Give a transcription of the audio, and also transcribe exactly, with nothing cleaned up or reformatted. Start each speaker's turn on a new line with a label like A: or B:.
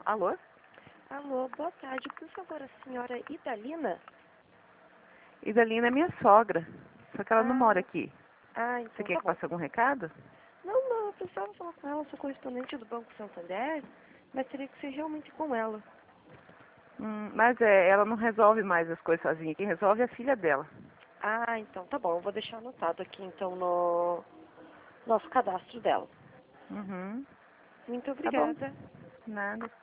A: Alô?
B: Alô, boa tarde. Por favor, a senhora Idalina?
A: Idalina é minha sogra, só que ela não
B: Ah,
A: mora aqui.
B: ah,
A: Você
B: então
A: quer
B: tá
A: que
B: bom.
A: passe algum recado?
B: Não, não, eu precisava falar com ela, eu sou correspondente do Banco Santander, mas teria que ser realmente com ela.
A: Hum, mas é, ela não resolve mais as coisas sozinha. Quem resolve é a filha dela.
B: Ah, então tá bom, eu vou deixar anotado aqui então no nosso cadastro dela.
A: Uhum.
B: Muito
A: Tá bom.
B: obrigada.
A: Nada.